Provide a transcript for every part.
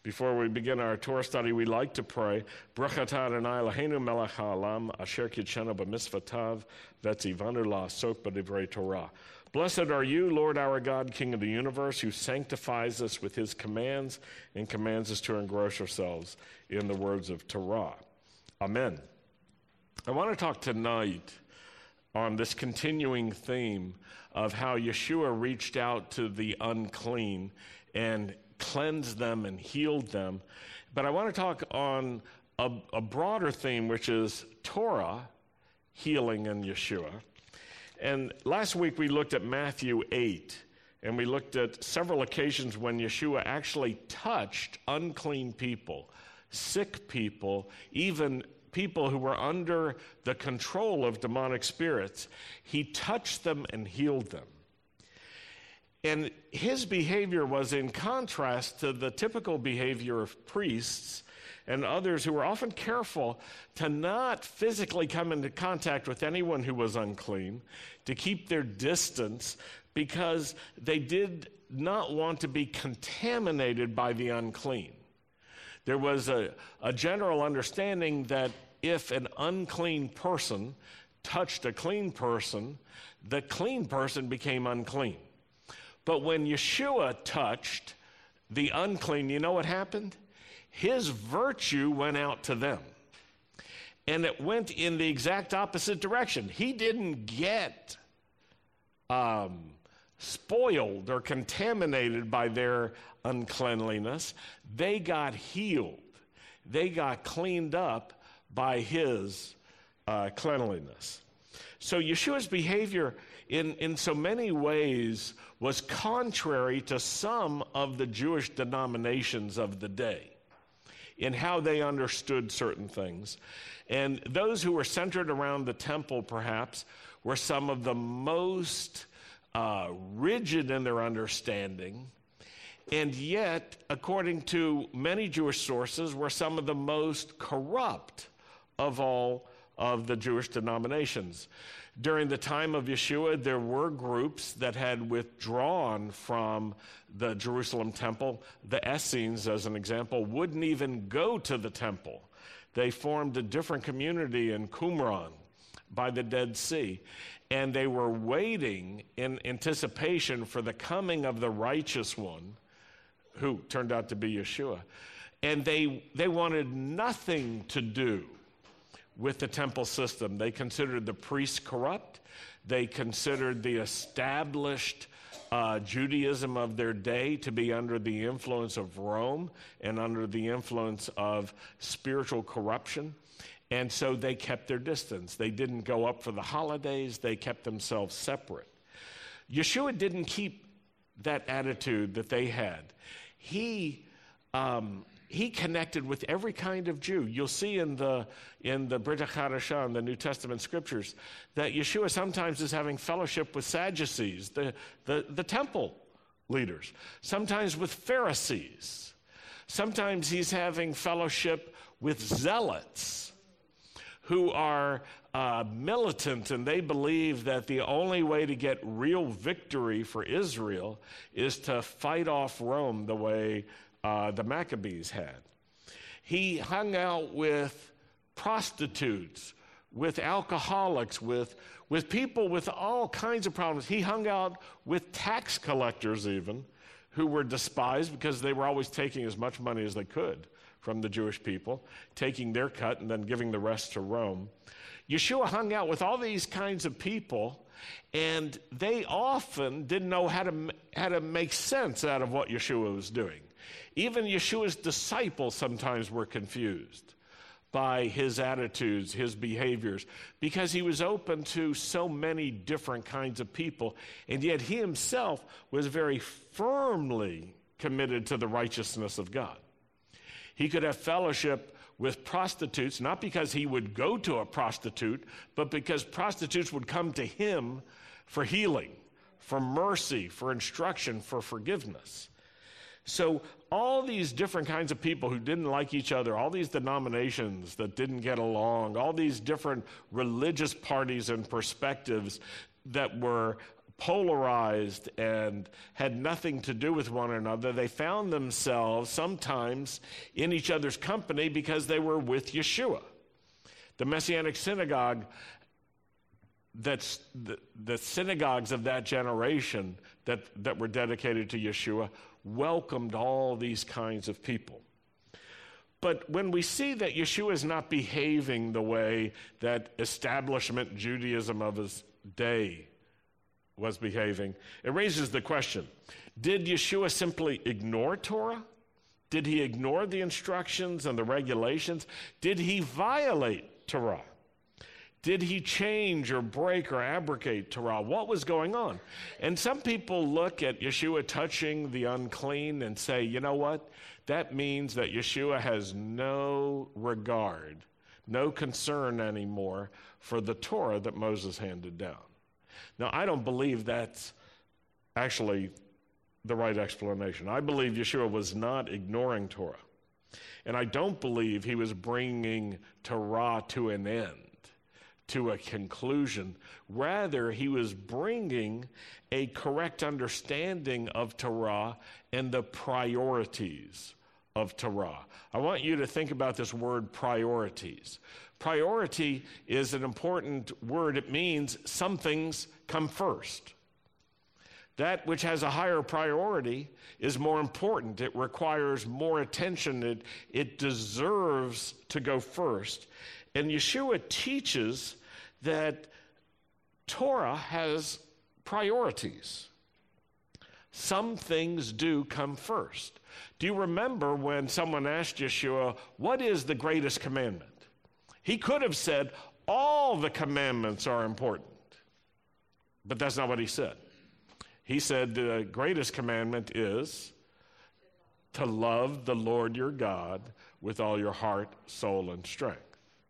Before we begin our Torah study, we'd like to pray. Baruch atah Adonai Eloheinu melech ha'olam asher kidshanu b'mitzvotav v'tzivanu la'asok b'divrei Torah. Blessed are you, Lord our God, King of the universe, who sanctifies us with his commands and commands us to engross ourselves in the words of Torah. Amen. I want to talk tonight on this continuing theme of how Yeshua reached out to the unclean and cleansed them and healed them. But I want to talk on a broader theme, which is Torah, healing, and Yeshua. And last week we looked at Matthew 8, and we looked at several occasions when Yeshua actually touched unclean people, sick people, even people who were under the control of demonic spirits. He touched them and healed them. And his behavior was in contrast to the typical behavior of priests and others who were often careful to not physically come into contact with anyone who was unclean, to keep their distance, because they did not want to be contaminated by the unclean. There was a general understanding that if an unclean person touched a clean person, the clean person became unclean. But when Yeshua touched the unclean, you know what happened? His virtue went out to them. And it went in the exact opposite direction. He didn't get spoiled or contaminated by their uncleanliness. They got healed. They got cleaned up by his cleanliness. So Yeshua's behavior in so many ways was contrary to some of the Jewish denominations of the day in how they understood certain things. And those who were centered around the temple, perhaps, were some of the most rigid in their understanding, and yet, according to many Jewish sources, were some of the most corrupt of all of the Jewish denominations. During the time of Yeshua, there were groups that had withdrawn from the Jerusalem temple. The Essenes, as an example, wouldn't even go to the temple. They formed a different community in Qumran by the Dead Sea, and they were waiting in anticipation for the coming of the righteous one, who turned out to be Yeshua. And they wanted nothing to do with the temple system. They considered the priests corrupt. They considered the established Judaism of their day to be under the influence of Rome and under the influence of spiritual corruption. And so they kept their distance. They didn't go up for the holidays. They kept themselves separate. Yeshua didn't keep that attitude that they had. He connected with every kind of Jew. You'll see in the Brit Hadashah, in the New Testament scriptures, that Yeshua sometimes is having fellowship with Sadducees, the temple leaders, sometimes with Pharisees. Sometimes he's having fellowship with zealots who are militant, and they believe that the only way to get real victory for Israel is to fight off Rome the way the Maccabees had. He hung out with prostitutes, with alcoholics, with people with all kinds of problems. He hung out with tax collectors even, who were despised because they were always taking as much money as they could from the Jewish people, taking their cut and then giving the rest to Rome. Yeshua hung out with all these kinds of people, and they often didn't know how to make sense out of what Yeshua was doing. Even Yeshua's disciples sometimes were confused by his attitudes, his behaviors, because he was open to so many different kinds of people, and yet he himself was very firmly committed to the righteousness of God. He could have fellowship with prostitutes, not because he would go to a prostitute, but because prostitutes would come to him for healing, for mercy, for instruction, for forgiveness. So all these different kinds of people who didn't like each other, all these denominations that didn't get along, all these different religious parties and perspectives that were polarized and had nothing to do with one another, they found themselves sometimes in each other's company because they were with Yeshua. The Messianic synagogue, that's the synagogues of that generation that were dedicated to Yeshua, welcomed all these kinds of people. But when we see that Yeshua is not behaving the way that establishment Judaism of his day was behaving, it raises the question, did Yeshua simply ignore Torah? Did he ignore the instructions and the regulations? Did he violate Torah? Did he change or break or abrogate Torah? What was going on? And some people look at Yeshua touching the unclean and say, you know what? That means that Yeshua has no regard, no concern anymore for the Torah that Moses handed down. Now, I don't believe that's actually the right explanation. I believe Yeshua was not ignoring Torah. And I don't believe he was bringing Torah to an end, to a conclusion. Rather, he was bringing a correct understanding of Torah and the priorities of Torah. I want you to think about this word priorities. Priority is an important word. It means some things come first. That which has a higher priority is more important. It requires more attention. It deserves to go first. And Yeshua teaches that Torah has priorities. Some things do come first. Do you remember when someone asked Yeshua, what is the greatest commandment? He could have said, all the commandments are important. But that's not what he said. He said the greatest commandment is to love the Lord your God with all your heart, soul, and strength.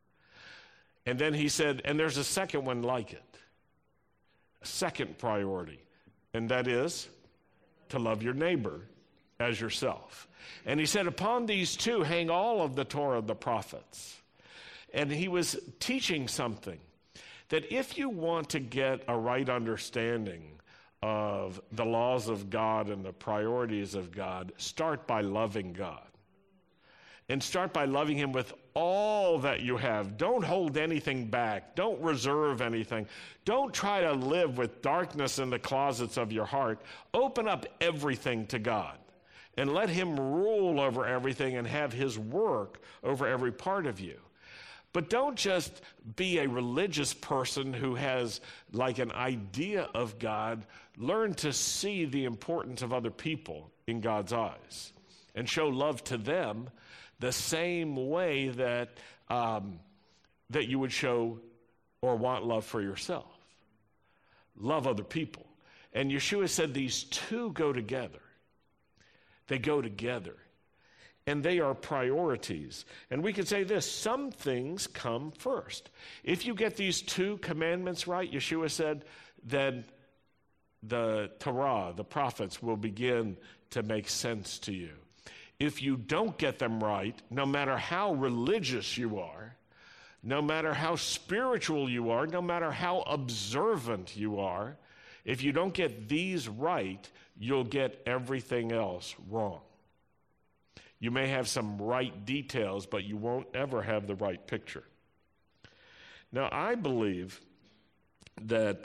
And then he said, and there's a second one like it, a second priority, and that is to love your neighbor as yourself. And he said, upon these two hang all of the Torah of the prophets. And he was teaching something, that if you want to get a right understanding of the laws of God and the priorities of God, start by loving God. And start by loving him with all that you have. Don't hold anything back. Don't reserve anything. Don't try to live with darkness in the closets of your heart. Open up everything to God and let him rule over everything and have his work over every part of you. But don't just be a religious person who has like an idea of God. Learn to see the importance of other people in God's eyes and show love to them the same way that that you would show or want love for yourself. Love other people. And Yeshua said these two go together. They go together. And they are priorities. And we could say this, some things come first. If you get these two commandments right, Yeshua said, then the Torah, the prophets, will begin to make sense to you. If you don't get them right, no matter how religious you are, no matter how spiritual you are, no matter how observant you are, if you don't get these right, you'll get everything else wrong. You may have some right details, but you won't ever have the right picture. Now, I believe that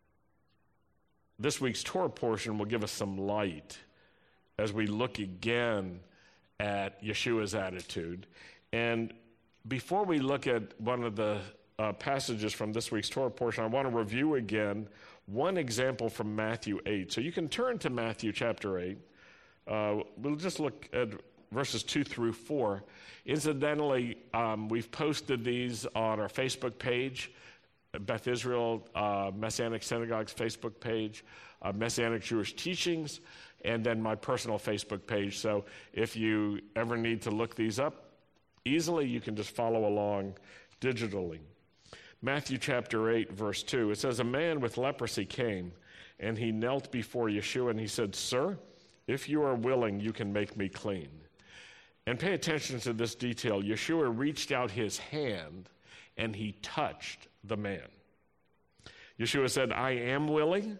this week's Torah portion will give us some light as we look again at Yeshua's attitude. And before we look at one of the passages from this week's Torah portion, I want to review again one example from Matthew 8. So you can turn to Matthew chapter 8. We'll just look at verses 2 through 4. Incidentally, we've posted these on our Facebook page, Beth Israel Messianic Synagogue's Facebook page, Messianic Jewish Teachings, and then my personal Facebook page. So if you ever need to look these up easily, you can just follow along digitally. Matthew chapter 8, verse 2, it says, a man with leprosy came, and he knelt before Yeshua, and he said, Sir, if you are willing, you can make me clean. And pay attention to this detail. Yeshua reached out his hand, and he touched the man. Yeshua said, I am willing,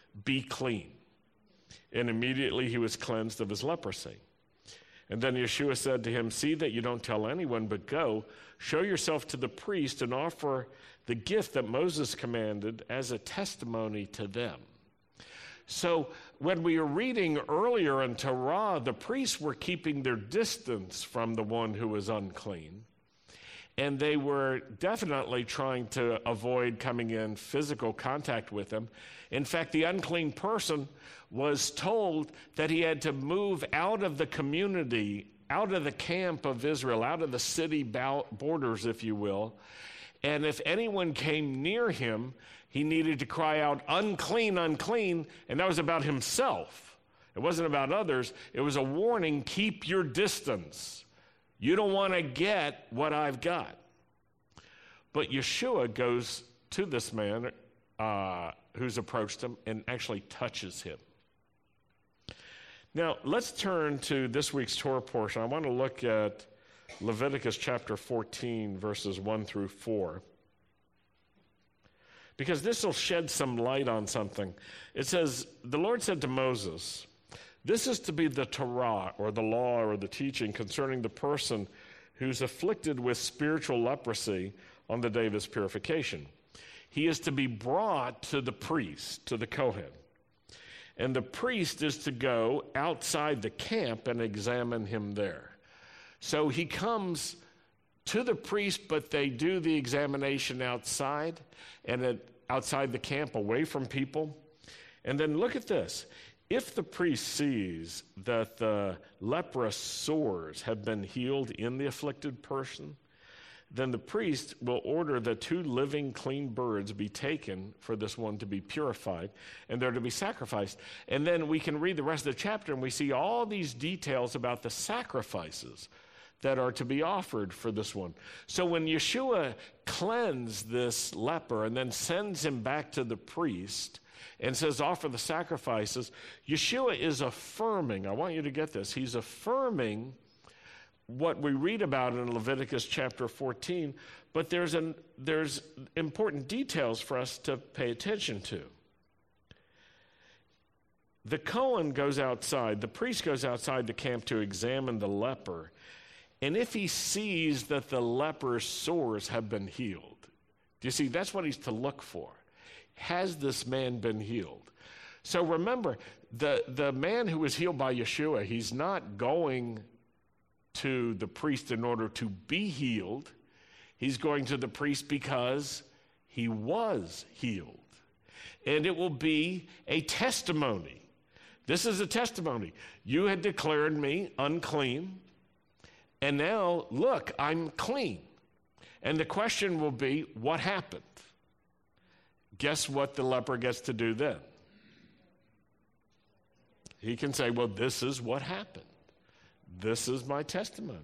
be clean. And immediately he was cleansed of his leprosy. And then Yeshua said to him, see that you don't tell anyone, but go, show yourself to the priest and offer the gift that Moses commanded as a testimony to them. So when we were reading earlier in Torah, the priests were keeping their distance from the one who was unclean. And they were definitely trying to avoid coming in physical contact with him. In fact, the unclean person was told that he had to move out of the community, out of the camp of Israel, out of the city borders, if you will. And if anyone came near him, he needed to cry out, unclean, unclean, and that was about himself. It wasn't about others. It was a warning, keep your distance. You don't want to get what I've got. But Yeshua goes to this man who's approached him and actually touches him. Now, let's turn to this week's Torah portion. I want to look at Leviticus chapter 14, verses 1 through 4. Because this will shed some light on something. It says, the Lord said to Moses, this is to be the Torah, or the law, or the teaching concerning the person who's afflicted with spiritual leprosy on the day of his purification. He is to be brought to the priest, to the Kohen. And the priest is to go outside the camp and examine him there. So he comes to the priest, but they do the examination outside, and outside the camp, away from people. And then look at this. If the priest sees that the leprous sores have been healed in the afflicted person, then the priest will order that 2 living clean birds be taken for this one to be purified, and they're to be sacrificed. And then we can read the rest of the chapter, and we see all these details about the sacrifices that are to be offered for this one. So when Yeshua cleansed this leper and then sends him back to the priest and says, offer the sacrifices, Yeshua is affirming, I want you to get this, he's affirming what we read about in Leviticus chapter 14, but there's important details for us to pay attention to. The Kohen goes outside, the priest goes outside the camp to examine the leper, and if he sees that the leper's sores have been healed, do you see, that's what he's to look for. Has this man been healed? So remember, the man who was healed by Yeshua, he's not going to the priest in order to be healed. He's going to the priest because he was healed. And it will be a testimony. This is a testimony. You had declared me unclean, and now, look, I'm clean. And the question will be, what happened? Guess what the leper gets to do then? He can say, well, this is what happened. This is my testimony.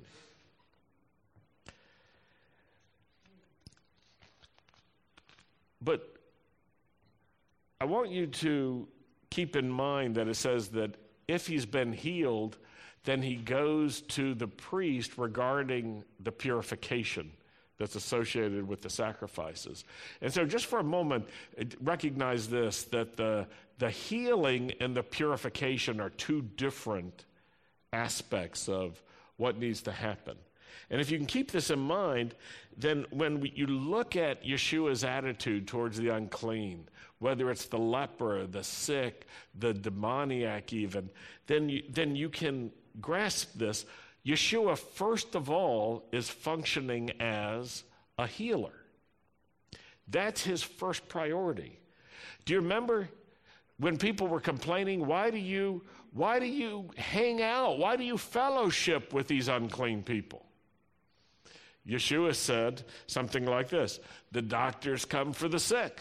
But I want you to keep in mind that it says that if he's been healed, then he goes to the priest regarding the purification that's associated with the sacrifices. And so just for a moment, recognize this, that the healing and the purification are 2 different aspects of what needs to happen. And if you can keep this in mind, then when you look at Yeshua's attitude towards the unclean, whether it's the leper, the sick, the demoniac even, then you can grasp this. Yeshua, first of all, is functioning as a healer. That's his first priority. Do you remember when people were complaining, why do you hang out? Why do you fellowship with these unclean people? Yeshua said something like this: the doctors come for the sick.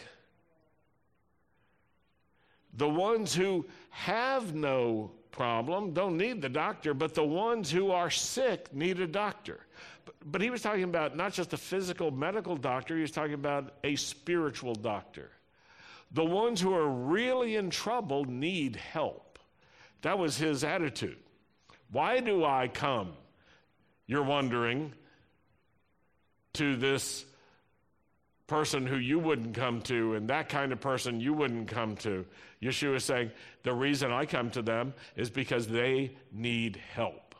The ones who have no problem don't need the doctor, but the ones who are sick need a doctor. But he was talking about not just a physical medical doctor, he was talking about a spiritual doctor. The ones who are really in trouble need help. That was his attitude. Why do I come, you're wondering, to this person who you wouldn't come to and that kind of person you wouldn't come to. Yeshua is saying, the reason I come to them is because they need help.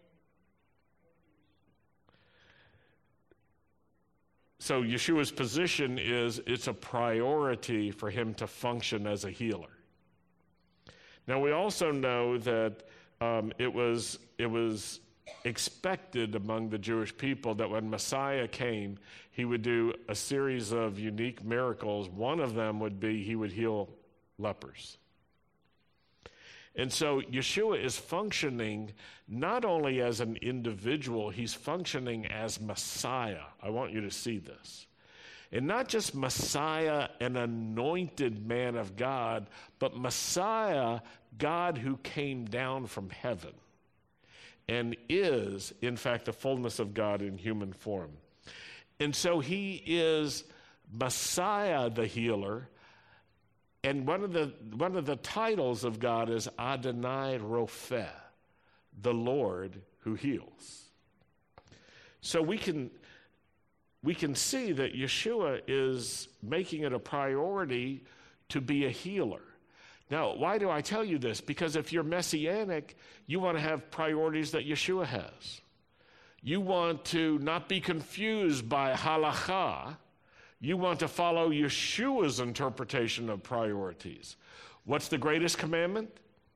So Yeshua's position is it's a priority for him to function as a healer. Now we also know that it was expected among the Jewish people that when Messiah came, he would do a series of unique miracles. One of them would be he would heal lepers. And so Yeshua is functioning not only as an individual, he's functioning as Messiah. I want you to see this. And not just Messiah, an anointed man of God, but Messiah, God who came down from heaven and is, in fact, the fullness of God in human form. And so he is Messiah the healer. And one of the titles of God is Adonai Rophe, the Lord who heals. So we can see that Yeshua is making it a priority to be a healer. Now, why do I tell you this? Because if you're Messianic, you want to have priorities that Yeshua has. You want to not be confused by halakha. You want to follow Yeshua's interpretation of priorities. What's the greatest commandment?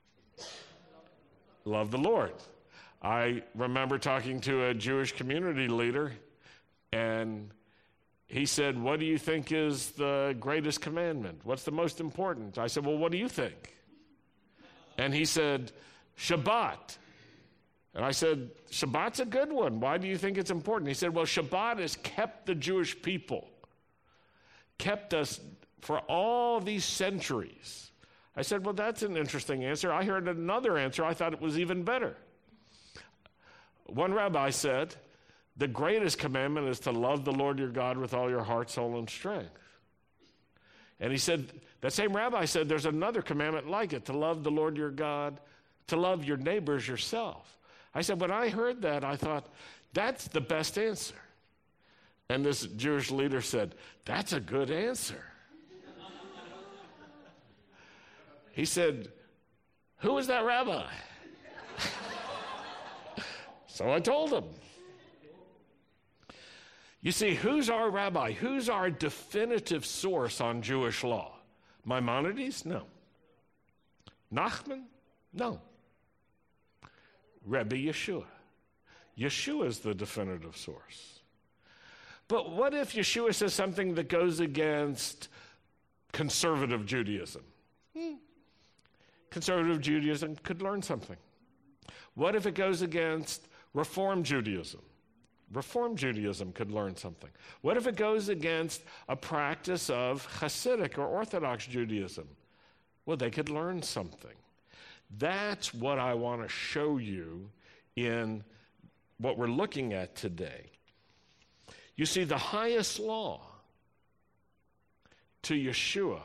Love the Lord. I remember talking to a Jewish community leader, and he said, what do you think is the greatest commandment? What's the most important? I said, well, what do you think? And he said, Shabbat. And I said, Shabbat's a good one. Why do you think it's important? He said, well, Shabbat has kept the Jewish people, kept us for all these centuries. I said, well, that's an interesting answer. I heard another answer. I thought it was even better. One rabbi said, the greatest commandment is to love the Lord your God with all your heart, soul, and strength. And he said, that same rabbi said, there's another commandment like it, to love the Lord your God, to love your neighbors yourself. I said, when I heard that, I thought, that's the best answer. And this Jewish leader said, that's a good answer. He said, who is that rabbi? So I told him. You see, who's our rabbi? Who's our definitive source on Jewish law? Maimonides? No. Nachman? No. Rebbe Yeshua. Yeshua is the definitive source. But what if Yeshua says something that goes against conservative Judaism? Conservative Judaism could learn something. What if it goes against Reform Judaism? Reform Judaism could learn something. What if it goes against a practice of Hasidic or Orthodox Judaism? Well, they could learn something. That's what I want to show you in what we're looking at today. You see, the highest law to Yeshua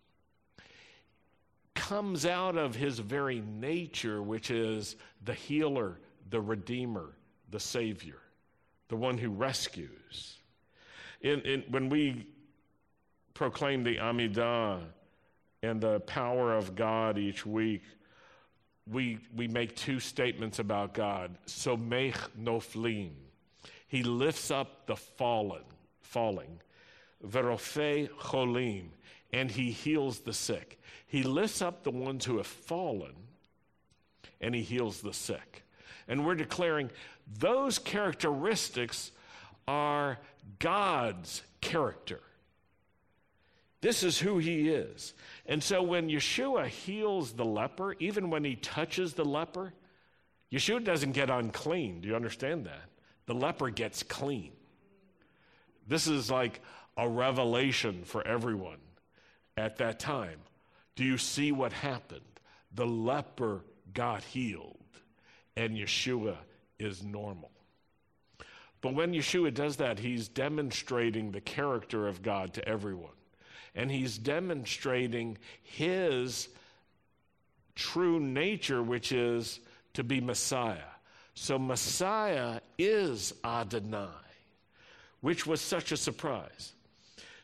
comes out of his very nature, which is the healer, the redeemer, the savior, the one who rescues. When we proclaim the Amidah and the power of God each week, we make two statements about God. Somech noflim. He lifts up the falling. Verofei cholim. And he heals the sick. He lifts up the ones who have fallen, and he heals the sick. And we're declaring those characteristics are God's character. This is who he is. And so when Yeshua heals the leper, even when he touches the leper, Yeshua doesn't get unclean. Do you understand that? The leper gets clean. This is like a revelation for everyone at that time. Do you see what happened? The leper got healed, and Yeshua is normal. But when Yeshua does that, he's demonstrating the character of God to everyone. And he's demonstrating his true nature, which is to be Messiah. So Messiah is Adonai, which was such a surprise.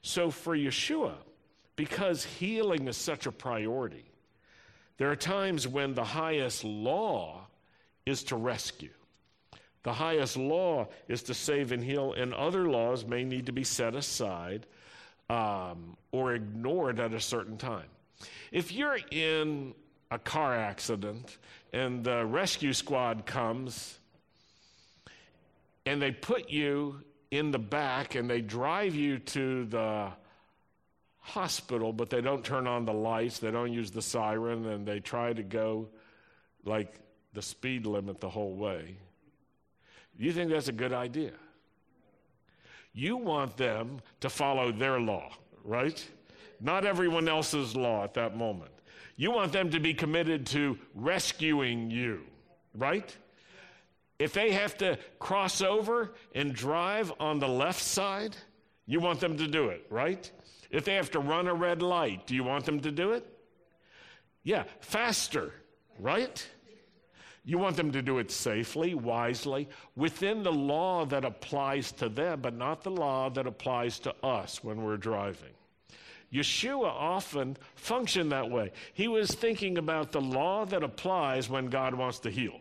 So for Yeshua, because healing is such a priority, there are times when the highest law is to rescue. The highest law is to save and heal, and other laws may need to be set aside or ignored at a certain time. If you're in a car accident and the rescue squad comes and they put you in the back and they drive you to the hospital, but they don't turn on the lights, they don't use the siren, and they try to go like the speed limit the whole way, you think that's a good idea? You want them to follow their law, right? Not everyone else's law at that moment. You want them to be committed to rescuing you, right? If they have to cross over and drive on the left side, you want them to do it, right? If they have to run a red light, do you want them to do it? Yeah, faster, right? You want them to do it safely, wisely, within the law that applies to them, but not the law that applies to us when we're driving. Yeshua often functioned that way. He was thinking about the law that applies when God wants to heal.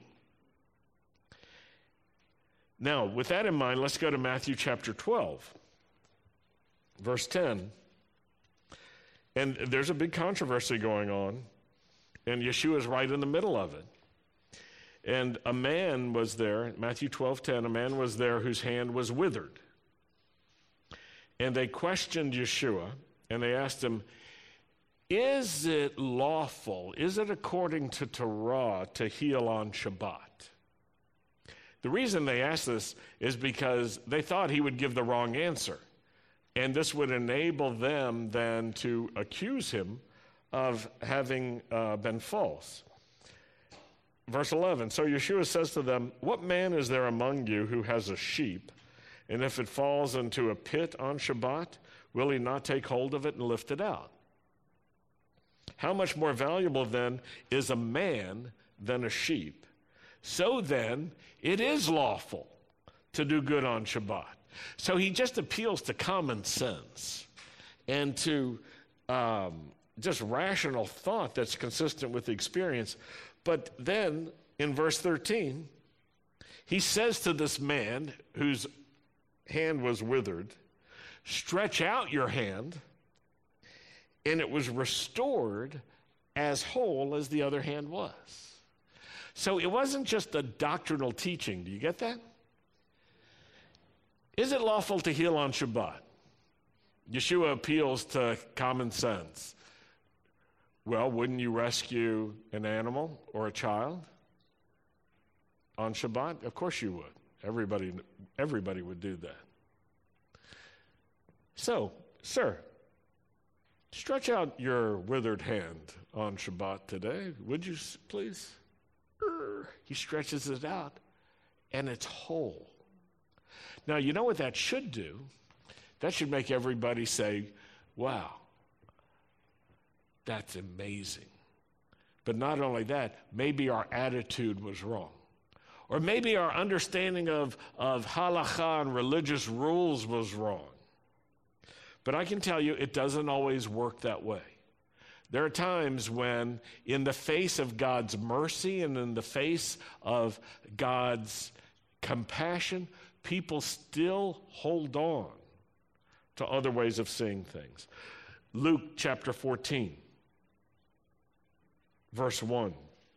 Now, with that in mind, let's go to Matthew chapter 12, verse 10. And there's a big controversy going on, and Yeshua is right in the middle of it. And a man was there, Matthew 12:10, a man was there whose hand was withered. And they questioned Yeshua, and they asked him, is it lawful, is it according to Torah to heal on Shabbat? The reason they asked this is because they thought he would give the wrong answer. And this would enable them then to accuse him of having been false. Verse 11, so Yeshua says to them, what man is there among you who has a sheep, and if it falls into a pit on Shabbat, will he not take hold of it and lift it out? How much more valuable then is a man than a sheep? So then, it is lawful to do good on Shabbat. So he just appeals to common sense and to just rational thought that's consistent with the experience. But then in verse 13, he says to this man whose hand was withered, stretch out your hand, and it was restored as whole as the other hand was. So it wasn't just a doctrinal teaching. Do you get that? Is it lawful to heal on Shabbat? Yeshua appeals to common sense. Well, wouldn't you rescue an animal or a child on Shabbat? Of course you would. Everybody would do that. So, sir, stretch out your withered hand on Shabbat today. Would you please? He stretches it out, and it's whole. Now, you know what that should do? That should make everybody say, wow, that's amazing. But not only that, maybe our attitude was wrong. Or maybe our understanding of halakha and religious rules was wrong. But I can tell you, it doesn't always work that way. There are times when, in the face of God's mercy and in the face of God's compassion, people still hold on to other ways of seeing things. Luke chapter 14, verse 1.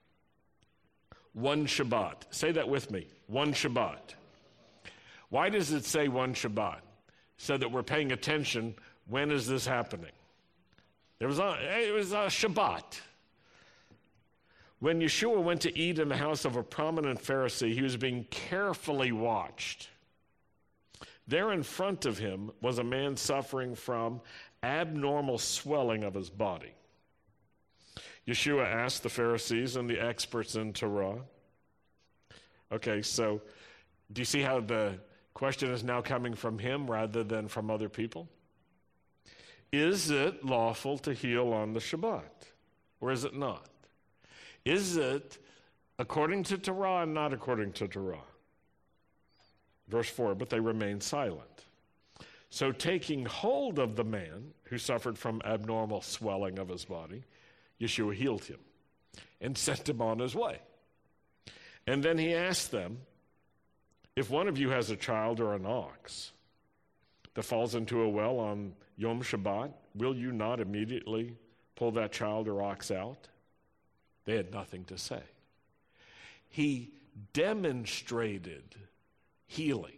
One Shabbat. Say that with me. One Shabbat. Why does it say one Shabbat? So that we're paying attention. When is this happening? It was a Shabbat. When Yeshua went to eat in the house of a prominent Pharisee, he was being carefully watched. There in front of him was a man suffering from abnormal swelling of his body. Yeshua asked the Pharisees and the experts in Torah. Okay, so do you see how the question is now coming from him rather than from other people? Is it lawful to heal on the Shabbat, or is it not? Is it according to Torah and not according to Torah? Verse 4, but they remained silent. So taking hold of the man who suffered from abnormal swelling of his body, Yeshua healed him and sent him on his way. And then he asked them, if one of you has a child or an ox that falls into a well on Yom Shabbat, will you not immediately pull that child or ox out? They had nothing to say. He demonstrated healing.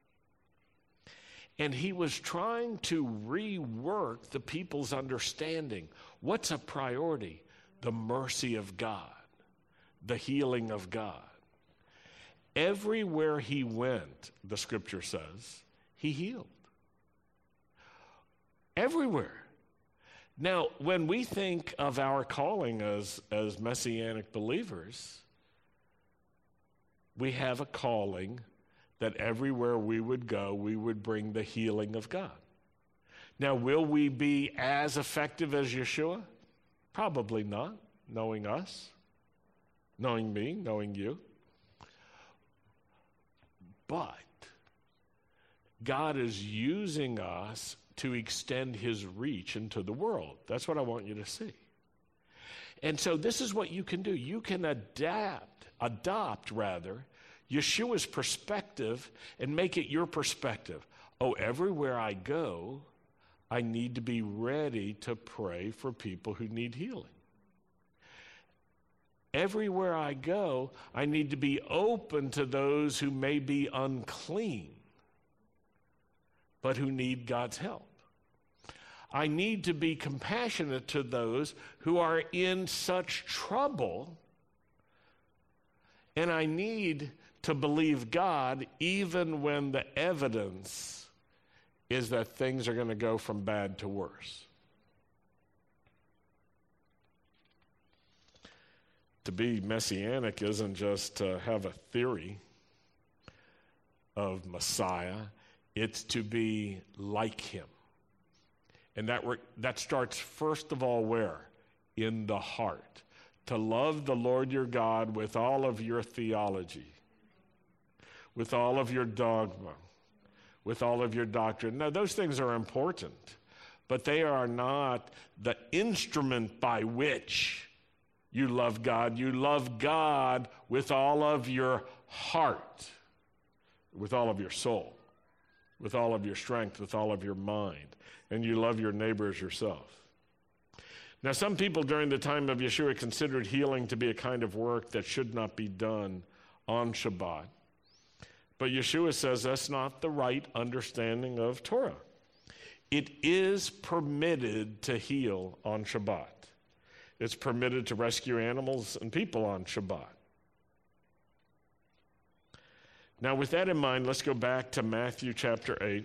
And he was trying to rework the people's understanding. What's a priority? The mercy of God, the healing of God. Everywhere he went, the scripture says, he healed. Everywhere. Now, when we think of our calling as Messianic believers, we have a calling that everywhere we would go, we would bring the healing of God. Now, will we be as effective as Yeshua? Probably not, knowing us, knowing me, knowing you. But God is using us to extend his reach into the world. That's what I want you to see. And so this is what you can do. You can adopt Yeshua's perspective and make it your perspective. Oh, everywhere I go, I need to be ready to pray for people who need healing. Everywhere I go, I need to be open to those who may be unclean, but who need God's help. I need to be compassionate to those who are in such trouble, and I need to believe God even when the evidence is that things are going to go from bad to worse. To be messianic isn't just to have a theory of Messiah. It's to be like him. And that starts first of all where? In the heart. To love the Lord your God with all of your theology, with all of your dogma, with all of your doctrine. Now, those things are important, but they are not the instrument by which you love God. You love God with all of your heart, with all of your soul, with all of your strength, with all of your mind, and you love your neighbor as yourself. Now, some people during the time of Yeshua considered healing to be a kind of work that should not be done on Shabbat. But Yeshua says that's not the right understanding of Torah. It is permitted to heal on Shabbat. It's permitted to rescue animals and people on Shabbat. Now, with that in mind, let's go back to Matthew chapter 8,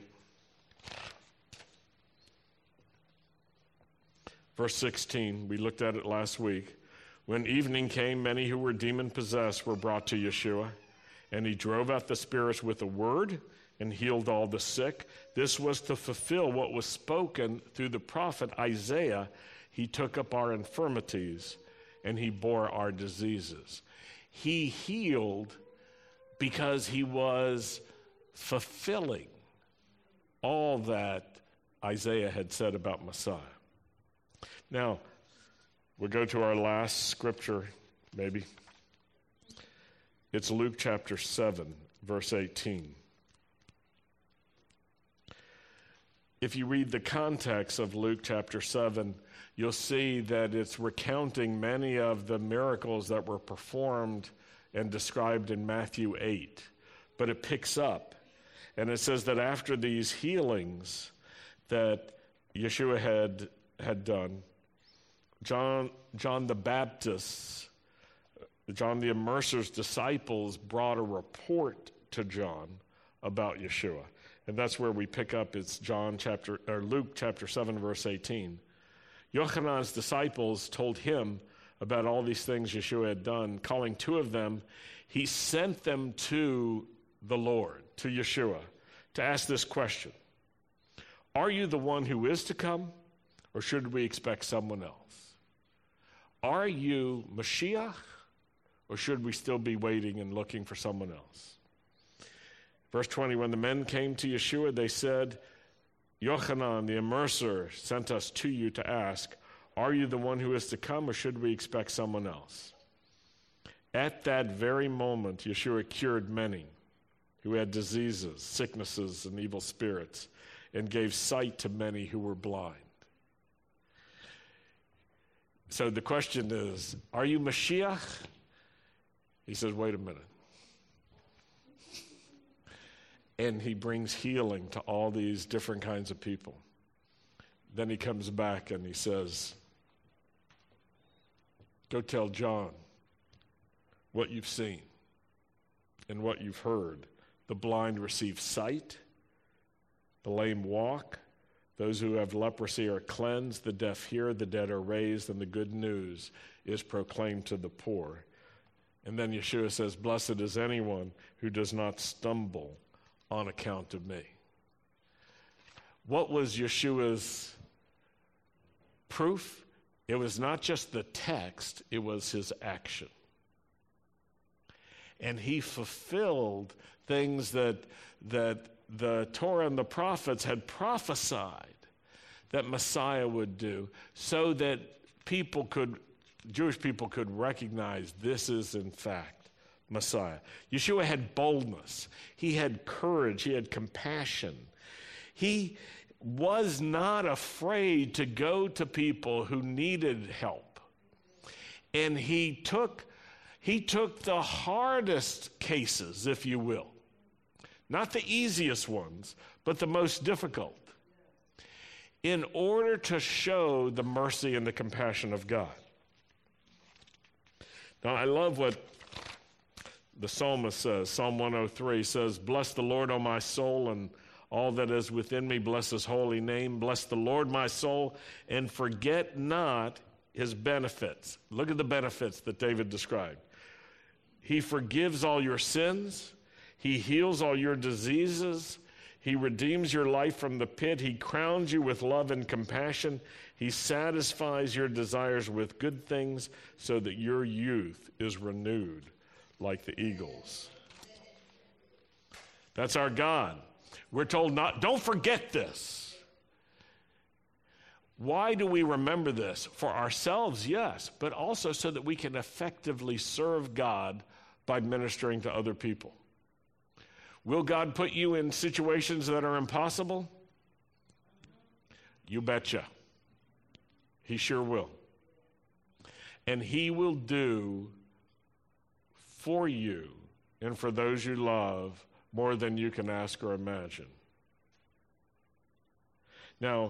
verse 16. We looked at it last week. When evening came, many who were demon-possessed were brought to Yeshua, and he drove out the spirits with a word and healed all the sick. This was to fulfill what was spoken through the prophet Isaiah. He took up our infirmities, and he bore our diseases. He healed because he was fulfilling all that Isaiah had said about Messiah. Now, we'll go to our last scripture, maybe. It's Luke chapter 7, verse 18. If you read the context of Luke chapter 7, you'll see that it's recounting many of the miracles that were performed and described in Matthew 8. But it picks up, and it says that after these healings that Yeshua had done, John the Baptist, John the Immerser's disciples brought a report to John about Yeshua. And that's where we pick up. It's Luke chapter 7, verse 18. Yochanan's disciples told him about all these things Yeshua had done. Calling two of them, he sent them to the Lord, to Yeshua, to ask this question: are you the one who is to come, or should we expect someone else? Are you Mashiach, or should we still be waiting and looking for someone else? Verse 20, when the men came to Yeshua, they said, Yochanan, the immerser, sent us to you to ask, are you the one who is to come, or should we expect someone else? At that very moment, Yeshua cured many who had diseases, sicknesses, and evil spirits, and gave sight to many who were blind. So the question is, are you Mashiach? He says, wait a minute. And he brings healing to all these different kinds of people. Then he comes back and he says, go tell John what you've seen and what you've heard. The blind receive sight, the lame walk, those who have leprosy are cleansed, the deaf hear, the dead are raised, and the good news is proclaimed to the poor. And then Yeshua says, blessed is anyone who does not stumble on account of me. What was Yeshua's proof? It was not just the text, it was his action. And he fulfilled things that the Torah and the prophets had prophesied that Messiah would do, so that Jewish people could recognize this is in fact Messiah. Yeshua had boldness. He had courage. He had compassion. He was not afraid to go to people who needed help. And he took the hardest cases, if you will. Not the easiest ones, but the most difficult, in order to show the mercy and the compassion of God. Now, I love what the psalmist says. Psalm 103 says, bless the Lord, O my soul, and all that is within me, bless his holy name. Bless the Lord, my soul, and forget not his benefits. Look at the benefits that David described. He forgives all your sins. He heals all your diseases. He redeems your life from the pit. He crowns you with love and compassion. He satisfies your desires with good things so that your youth is renewed like the eagles. That's our God. We're told don't forget this. Why do we remember this? For ourselves, yes, but also so that we can effectively serve God by ministering to other people. Will God put you in situations that are impossible? You betcha. He sure will. And he will do for you and for those you love more than you can ask or imagine. Now,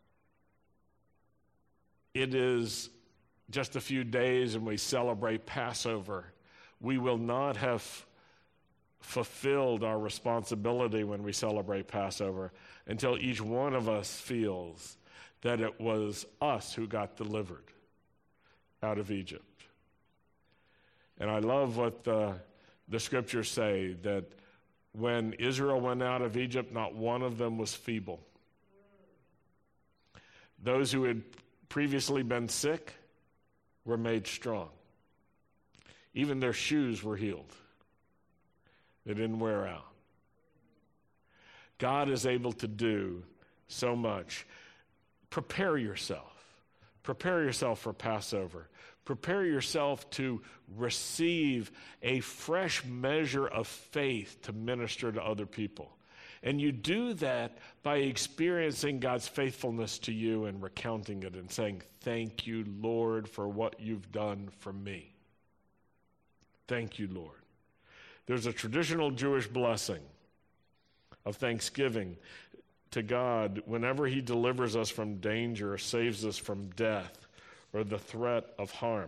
it is just a few days and we celebrate Passover. We will not have fulfilled our responsibility when we celebrate Passover until each one of us feels that it was us who got delivered out of Egypt. And I love what the scriptures say, that when Israel went out of Egypt, not one of them was feeble. Those who had previously been sick were made strong. Even their shoes were healed. They didn't wear out. God is able to do so much. Prepare yourself. Prepare yourself for Passover. Prepare yourself to receive a fresh measure of faith to minister to other people. And you do that by experiencing God's faithfulness to you and recounting it and saying, thank you, Lord, for what you've done for me. Thank you, Lord. There's a traditional Jewish blessing of thanksgiving to God whenever he delivers us from danger or saves us from death or the threat of harm.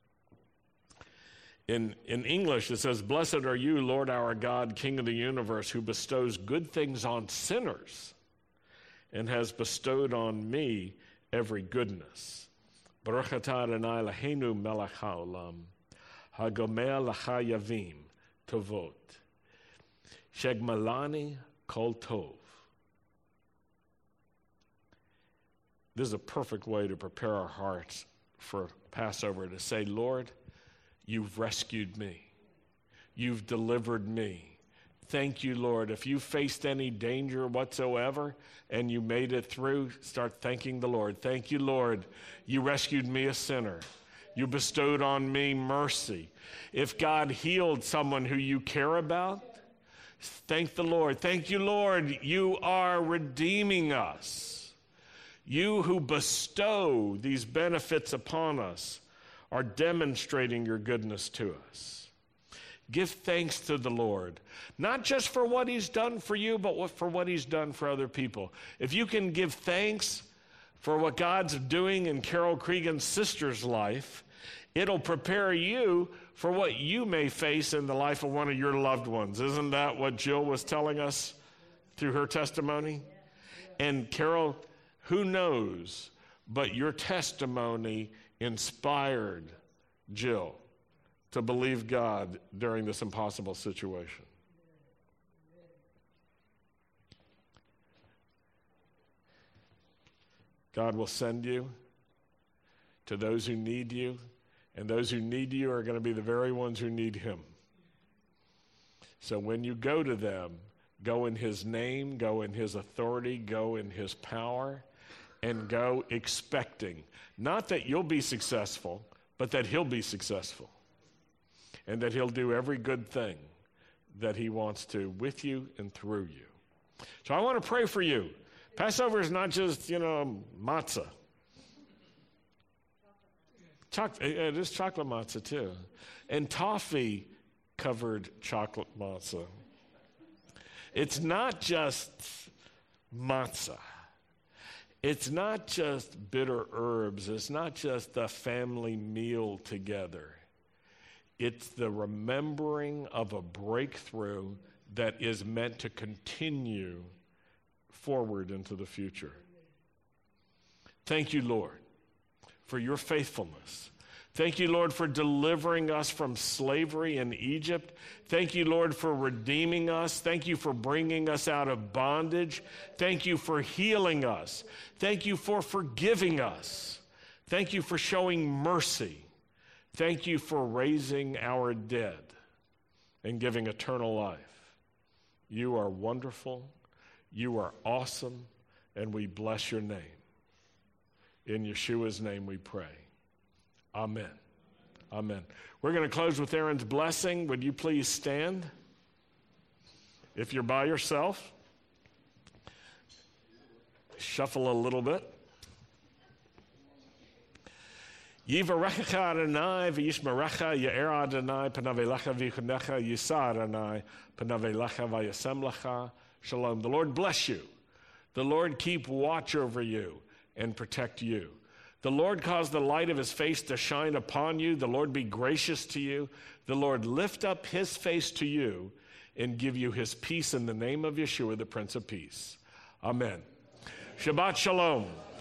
In English, it says, blessed are you, Lord our God, King of the universe, who bestows good things on sinners and has bestowed on me every goodness. Baruch atah Adonai Eloheinu melech haolam, hagomer l'chayavim tovot, shegmalani kol tov. This is a perfect way to prepare our hearts for Passover, to say, Lord, you've rescued me. You've delivered me. Thank you, Lord. If you faced any danger whatsoever and you made it through, start thanking the Lord. Thank you, Lord. You rescued me, a sinner. You bestowed on me mercy. If God healed someone who you care about, thank the Lord. Thank you, Lord. You are redeeming us. You who bestow these benefits upon us are demonstrating your goodness to us. Give thanks to the Lord, not just for what he's done for you, but for what he's done for other people. If you can give thanks for what God's doing in Carol Cregan's sister's life, it'll prepare you for what you may face in the life of one of your loved ones. Isn't that what Jill was telling us through her testimony? And Carol, who knows, but your testimony inspired Jill to believe God during this impossible situation. God will send you to those who need you, and those who need you are going to be the very ones who need him. So when you go to them, go in his name, go in his authority, go in his power, and go expecting, not that you'll be successful, but that he'll be successful. And that he'll do every good thing that he wants to with you and through you. So I want to pray for you. Passover is not just, matzah. It is chocolate matzah too. And toffee covered chocolate matzah. It's not just matzah. It's not just bitter herbs. It's not just a family meal together. It's the remembering of a breakthrough that is meant to continue forward into the future. Thank you, Lord, for your faithfulness. Thank you, Lord, for delivering us from slavery in Egypt. Thank you, Lord, for redeeming us. Thank you for bringing us out of bondage. Thank you for healing us. Thank you for forgiving us. Thank you for showing mercy. Thank you for raising our dead and giving eternal life. You are wonderful. You are awesome. And we bless your name. In Yeshua's name we pray. Amen. Amen. We're going to close with Aaron's blessing. Would you please stand? If you're by yourself, shuffle a little bit. Yivarechecha Adonai v'yishmerecha Ye'er Adonai panav elecha v'yichunecha Yisa Adonai panav elecha v'yasem lecha Shalom. The Lord bless you. The Lord keep watch over you and protect you. The Lord cause the light of his face to shine upon you. The Lord be gracious to you. The Lord lift up his face to you and give you his peace in the name of Yeshua, the Prince of Peace. Amen. Shabbat Shalom.